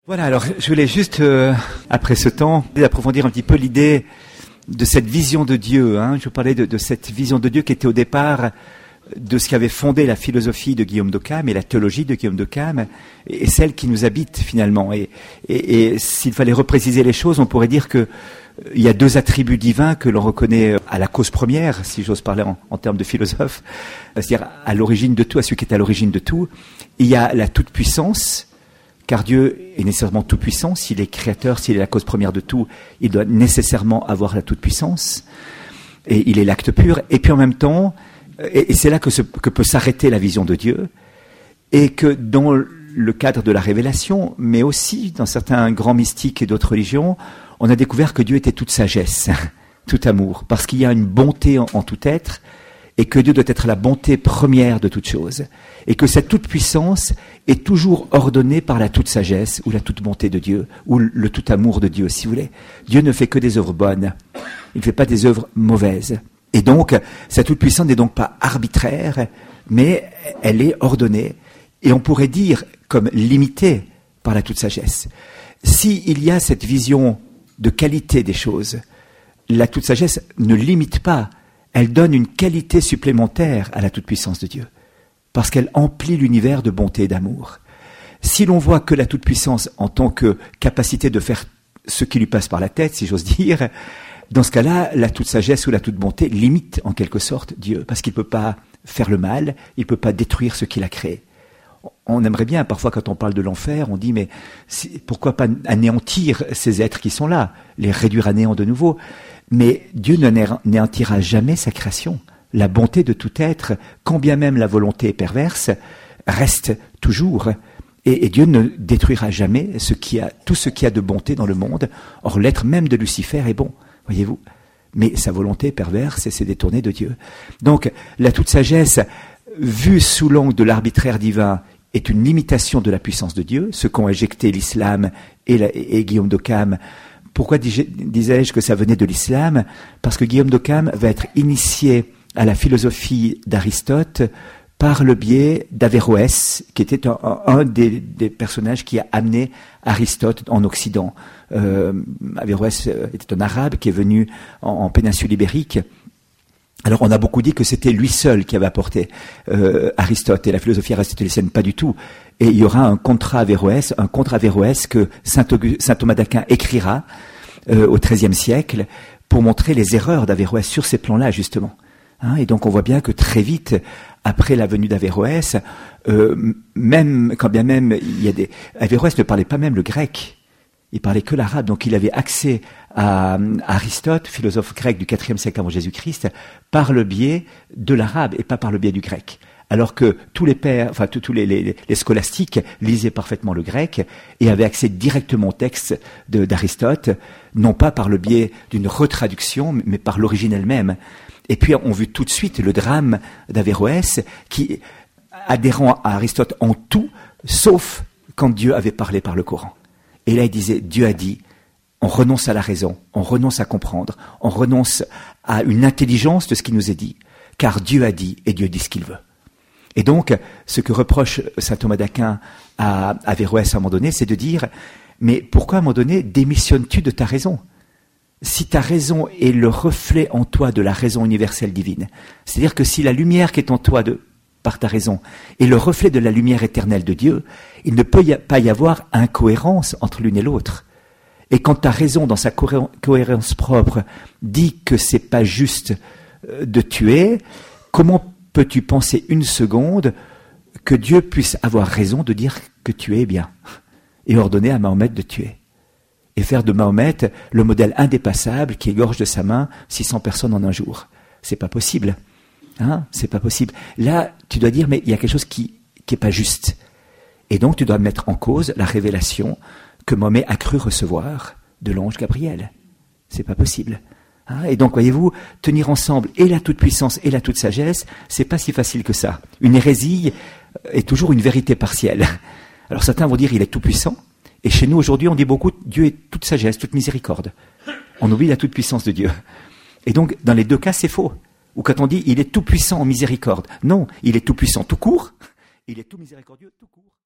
Voilà, alors je voulais juste, après ce temps, approfondir un petit peu l'idée de cette vision de Dieu. Je vous parlais de cette vision de Dieu qui était au départ de ce qui avait fondé la philosophie de Guillaume d'Occam et la théologie de Guillaume d'Occam, et celle qui nous habite finalement. Et s'il fallait repréciser les choses, on pourrait dire que il y a deux attributs divins que l'on reconnaît à la cause première, si j'ose parler en termes de philosophe, c'est-à-dire à l'origine de tout, à celui qui est à l'origine de tout. Il y a la toute-puissance, car Dieu est nécessairement tout-puissant. S'il est créateur, s'il est la cause première de tout, il doit nécessairement avoir la toute-puissance. Et il est l'acte pur. Et puis en même temps, et c'est là que peut s'arrêter la vision de Dieu, et que dans le cadre de la révélation, mais aussi dans certains grands mystiques et d'autres religions, on a découvert que Dieu était toute sagesse, tout amour, parce qu'il y a une bonté en tout être, et que Dieu doit être la bonté première de toute chose, et que cette toute-puissance est toujours ordonnée par la toute-sagesse, ou la toute-bonté de Dieu, ou le tout-amour de Dieu, si vous voulez. Dieu ne fait que des œuvres bonnes, il ne fait pas des œuvres mauvaises. Et donc, cette toute-puissance n'est donc pas arbitraire, mais elle est ordonnée, et on pourrait dire comme limitée par la toute-sagesse. S'il y a cette vision de qualité des choses, la toute-sagesse ne limite pas, elle donne une qualité supplémentaire à la toute-puissance de Dieu, parce qu'elle emplit l'univers de bonté et d'amour. Si l'on voit que la toute-puissance en tant que capacité de faire ce qui lui passe par la tête, si j'ose dire, dans ce cas-là, la toute-sagesse ou la toute-bonté limite en quelque sorte Dieu, parce qu'il ne peut pas faire le mal, il ne peut pas détruire ce qu'il a créé. On aimerait bien, parfois quand on parle de l'enfer, on dit mais pourquoi pas anéantir ces êtres qui sont là, les réduire à néant de nouveau. Mais Dieu n'anéantira jamais sa création. La bonté de tout être, quand bien même la volonté est perverse, reste toujours. Et Dieu ne détruira jamais tout ce qui a de bonté dans le monde. Or l'être même de Lucifer est bon, voyez-vous. Mais sa volonté est perverse et s'est détournée de Dieu. Donc la toute sagesse, vue sous l'angle de l'arbitraire divin, est une limitation de la puissance de Dieu, ce qu'ont éjecté l'islam et Guillaume d'Occam. Pourquoi disais-je que ça venait de l'islam? Parce que Guillaume d'Occam va être initié à la philosophie d'Aristote par le biais d'Averroès, qui était un des personnages qui a amené Aristote en Occident. Averroès était un arabe qui est venu en péninsule ibérique. Alors on a beaucoup dit que c'était lui seul qui avait apporté Aristote et la philosophie aristotélicienne, pas du tout. Et il y aura un contre-Averroès que saint Thomas d'Aquin écrira au XIIIe siècle pour montrer les erreurs d'Averroès sur ces plans-là justement. Et donc on voit bien que très vite, après la venue d'Averroès, même quand bien même Averroès ne parlait pas même le grec. Il parlait que l'arabe, donc il avait accès à Aristote, philosophe grec du IVe siècle avant Jésus-Christ, par le biais de l'arabe et pas par le biais du grec. Alors que tous les pères, tous les scolastiques lisaient parfaitement le grec et avaient accès directement au texte d'Aristote, non pas par le biais d'une retraduction, mais par l'origine elle-même. Et puis on vu tout de suite le drame d'Averroès qui, adhérant à Aristote en tout, sauf quand Dieu avait parlé par le Coran. Et là, il disait, Dieu a dit, on renonce à la raison, on renonce à comprendre, on renonce à une intelligence de ce qui nous est dit, car Dieu a dit, et Dieu dit ce qu'il veut. Et donc, ce que reproche saint Thomas d'Aquin à Averroès à un moment donné, c'est de dire, mais pourquoi à un moment donné démissionnes-tu de ta raison? Si ta raison est le reflet en toi de la raison universelle divine, c'est-à-dire que si la lumière qui est en toi par ta raison, et le reflet de la lumière éternelle de Dieu, il ne peut pas y avoir incohérence entre l'une et l'autre. Et quand ta raison, dans sa cohérence propre, dit que c'est pas juste de tuer, comment peux-tu penser une seconde que Dieu puisse avoir raison de dire que tuer est bien, et ordonner à Mahomet de tuer, et faire de Mahomet le modèle indépassable qui égorge de sa main 600 personnes en un jour? C'est pas possible. C'est pas possible. Là, tu dois dire, mais il y a quelque chose qui est pas juste. Et donc, tu dois mettre en cause la révélation que Mahomet a cru recevoir de l'ange Gabriel. C'est pas possible. Et donc, voyez-vous, tenir ensemble et la toute-puissance et la toute-sagesse, c'est pas si facile que ça. Une hérésie est toujours une vérité partielle. Alors, certains vont dire, il est tout-puissant. Et chez nous, aujourd'hui, on dit beaucoup, Dieu est toute sagesse, toute miséricorde. On oublie la toute-puissance de Dieu. Et donc, dans les deux cas, c'est faux. Ou quand on dit il est tout puissant en miséricorde. Non, il est tout puissant tout court, il est tout miséricordieux tout court.